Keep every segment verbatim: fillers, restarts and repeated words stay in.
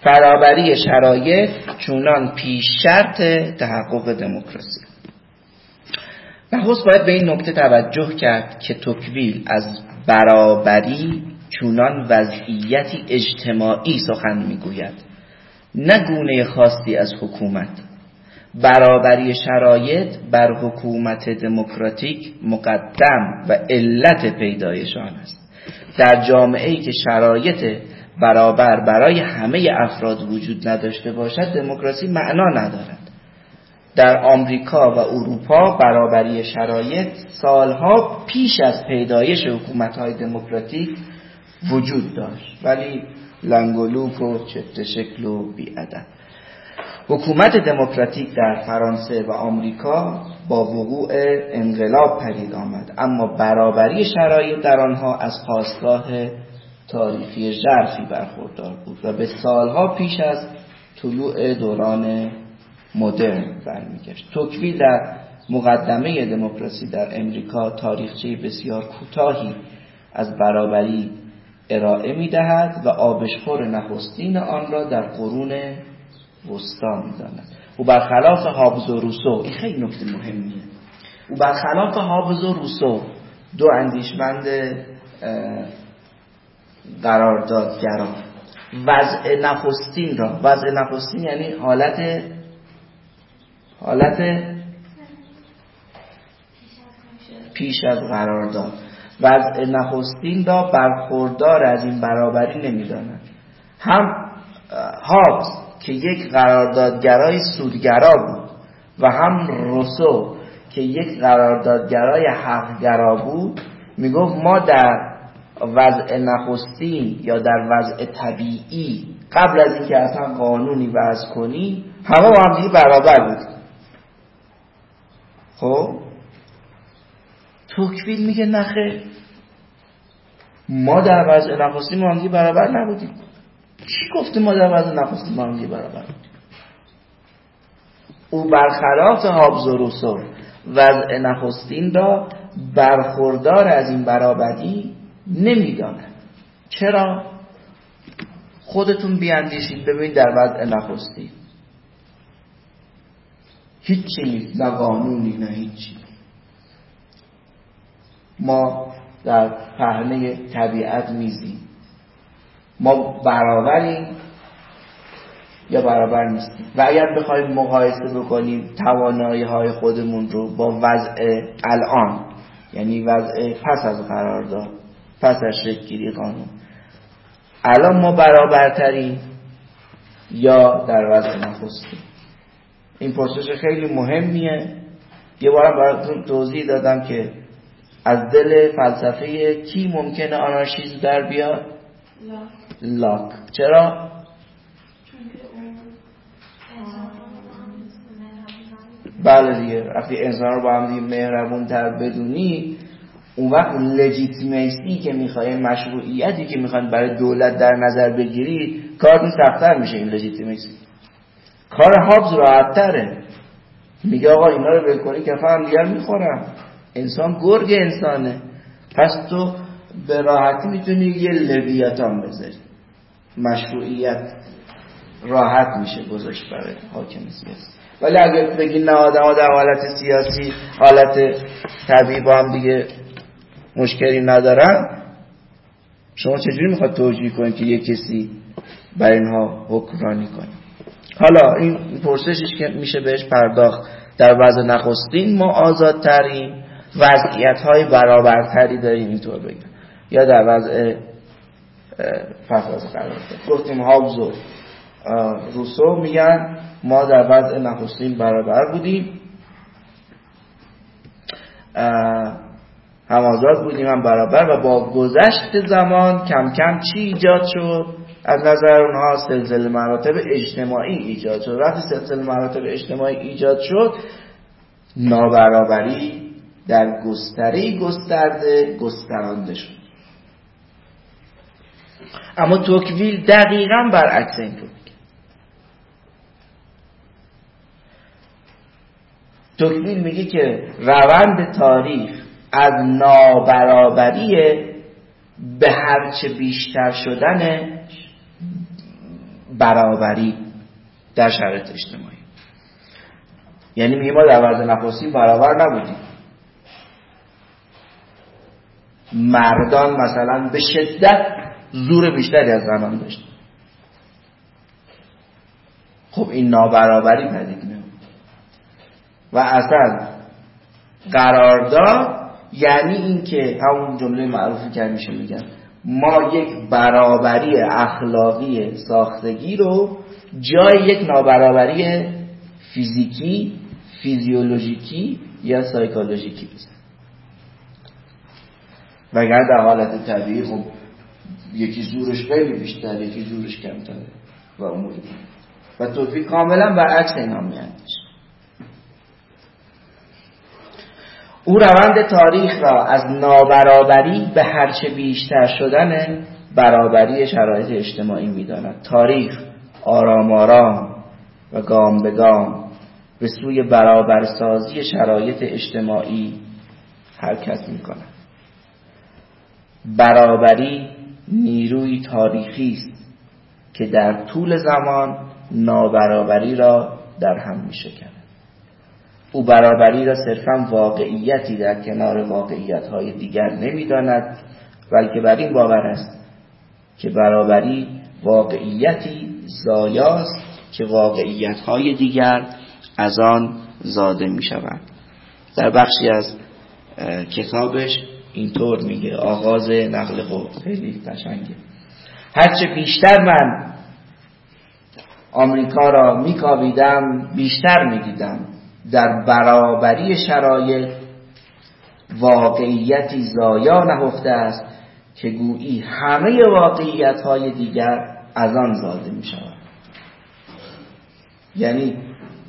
برابری شرایط چونان پیش شرط تحقق دموکراسی. نخست باید به این نکته توجه کرد که توکویل از برابری چونان وضعیتی اجتماعی سخن میگوید، نه گونه خاصی از حکومت. برابری شرایط بر حکومت دموکراتیک مقدم و علت پیدایشان است. در جامعه‌ای که شرایط برابر برای همه افراد وجود نداشته باشد، دموکراسی معنا ندارد. در آمریکا و اروپا برابری شرایط سالها پیش از پیدایش حکومت‌های دموکراتیک وجود داشت، ولی لنگ و لوک و چفت شکل و بی‌ادب. حکومت دموکراتیک در فرانسه و آمریکا با وقوع انقلاب پدید آمد، اما برابری شرایط در آنها از خاستگاه تاریخی ژرفی برخوردار بود و به سالها پیش از طلوع دوران مدرن برمیگشت. توکویل در مقدمه دموکراسی در امریکا تاریخچه بسیار کوتاهی از برابری ارائه می‌دهد و آبشخور نخستین آن را در قرون وسطا می‌داند. او برخلاف هابز و روسو، این خیلی نکته مهمیه، او برخلاف هابز و روسو، دو اندیشمند قراردادگرا، وضع نخستین را، وضع نخستین یعنی حالت حالت پیش از قرارداد، وضع نخستین را برخوردار از این برابری نمی‌داند. هم هابز که یک قراردادگرای سودگرا بود و هم روسو که یک قراردادگرای حقگرا بود، میگفت ما در وضع نخستین یا در وضع طبیعی قبل از اینکه اصلا قانونی وضع کنی همه با هم دیگه برابر بود. خب توکویل میگه نخیر، ما در وضع نخستین با هم دیگه برابر نبودیم. کی گفته ما در وضع نخستین با هم دیگه برابر بودیم؟ او برخلاف هابز و روسو وضع نخستین را برخوردار از این برابری نمیداند. چرا؟ خودتون بیاندیشید ببینید در وضع نخستین هیچی نیست، نه قانونی نه هیچی. ما در پهنه طبیعت میزیم، ما برابریم یا برابر نیستیم. و اگر بخوایم مقایسه بکنیم توانایی های خودمون رو با وضع الان، یعنی وضع پس از قرارداد، پس از شکل گیری قانون، الان ما برابرتریم یا در وضع نخستین؟ این پرسش خیلی مهمیه. یه بارم براتون توضیح دادم که از دل فلسفه کی ممکنه آنارشیسم در بیاد؟ لاک. لاک. چرا؟ بله دیگه، وقتی انسان رو با هم دیگه مهربون تر بدونی، اون وقت لجیتیمیسی که میخوای، مشروعیتی که میخوان برای دولت در نظر بگیری، کارتون سخت‌تر میشه. این لجیتیمیسی کار هابز راحت تره، میگه آقا اینا رو ول کنی کفه هم دیگر میخورم، انسان گرگ انسانه، پس تو به راحتی میتونی یه لویاتان بذاری، مشروعیت راحت میشه گذاشت برای حاکم سیاسی. ولی اگر بگی نه آدم ها در حالت سیاسی حالت طبیعی با هم دیگه مشکلی ندارن، شما چجوری میخواد توجیه کنید که یک کسی بر اینها حکمرانی کنه؟ حالا این پرسشش که میشه بهش پرداخت، در وضع نخستین ما آزادتریم، وضعیت های برابرتری داریم اینطور بگم، یا در وضع پس از قرارداد. گفتیم هابز و روسو میگن ما در وضع نخستین برابر بودیم، هم آزاد بودیم هم برابر، و با گذشت زمان کم کم چی ایجاد شد؟ از نظر اونها سلسله مراتب اجتماعی ایجاد شد. وقتی سلسله مراتب اجتماعی ایجاد شد، نابرابری در گستره گسترده گسترانده شد. اما توکویل دقیقاً برعکس این بود. توکویل میگه که روند تاریخ از نابرابری به هرچه بیشتر شدن برابری در شرایط اجتماعی. یعنی میگه ما در وضع نخستین برابر نبودیم، مردان مثلا به شدت زور بیشتری از زنان داشتن. خب این نابرابری پدید میاد و اصلا قرارداد یعنی این که همون جمله معروفی که میشه میگن ما یک برابری اخلاقی ساختگی رو جای یک نابرابری فیزیکی، فیزیولوژیکی یا سایکولوژیکی بزن. وگرنه در حالت طبیعی خب یکی زورش خیلی بیشتر، یکی زورش کمتره و اموری و توفیق کاملا برعکس اینا میاندیشه. او روند تاریخ را از نابرابری به هرچه بیشتر شدن برابری شرایط اجتماعی می‌داند. تاریخ آرام آرام و گام به گام به سوی برابرسازی شرایط اجتماعی حرکت می‌کند. برابری نیروی تاریخی است که در طول زمان نابرابری را در هم می‌شکند. او برابری را صرفاً واقعیتی در کنار واقعیت‌های دیگر نمی‌داند، بلکه بر این باور است که برابری واقعیتی زایاست که واقعیت‌های دیگر از آن زاده می‌شوند. در بخشی از کتابش اینطور میگه، آغاز نقل قول خیلی قشنگه: هرچه بیشتر من آمریکا را می‌کاویدم بیشتر می‌دیدم در برابری شرایط واقعیتی زایا نهفته است که گویی همه واقعیت‌های دیگر از آن زاده می‌شوند. یعنی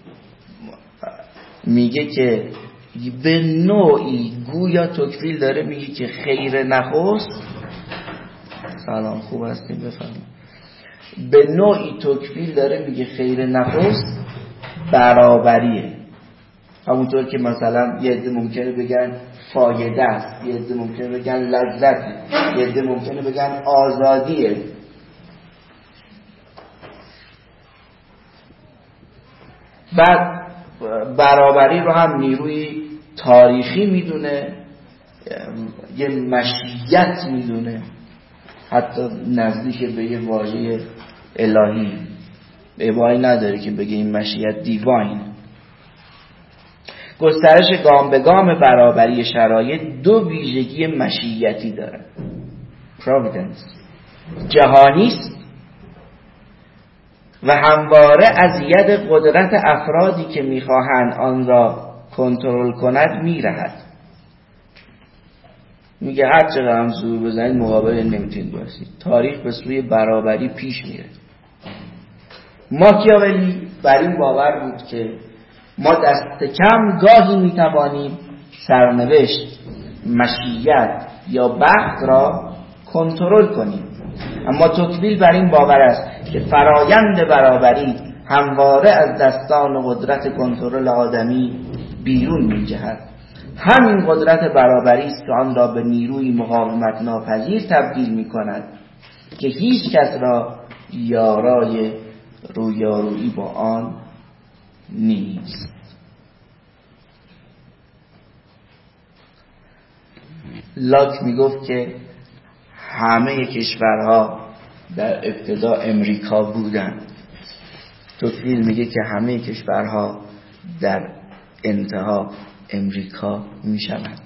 میگه که به نوعی گویا توکویل داره میگه که خیر نخست، سلام خوب هستیم بفرمایید، به نوعی توکویل داره میگه خیر نخست برابریه. همونطور که مثلا یه عده ممکنه بگن فایده است، یه عده ممکنه بگن لذته، یه عده ممکنه بگن آزادیه. بعد برابری رو هم نیروی تاریخی میدونه، یه مشیت میدونه، حتی نزدیک به یه واژه الهی، ابایی نداره که بگه این مشیت دیواین. گسترش گام به گام برابری شرایط دو ویژگی مشیتی داره. پرویدنس جهانی است و همواره از ید قدرت افرادی که میخواهند آن را کنترل کند میرهد. میگه هر چقدر هم زور بزنید مقابل نمیتونید باشید. تاریخ به سوی برابری پیش میره. ماکیاولی بر این باور بود که ما دست کم گاهی میتوانیم سرنوشت، مشیت یا بخت را کنترل کنیم، اما توکویل بر این باور است که فرایند برابری همواره از دستان قدرت کنترل آدمی بیرون می‌جهد. همین قدرت برابری است که آن را به نیروی مقاومت ناپذیر تبدیل می‌کند که هیچ کس را یارای رویارویی با آن نیست. لاک میگفت که همه کشورها در ابتدا امریکا بودن. توکویل میگه که همه کشورها در انتها امریکا میشوند.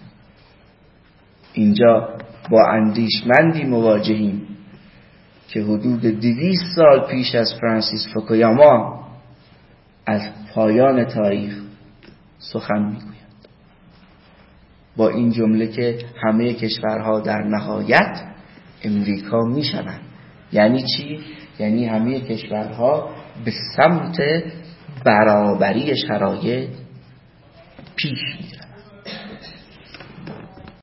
اینجا با اندیشمندی مواجهیم که حدود دویست سال پیش از فرانسیس فوکویاما از پایان تاریخ سخن میگوید، با این جمله که همه کشورها در نهایت امریکا میشوند. یعنی چی؟ یعنی همه کشورها به سمت برابری شرایط پیش میرن.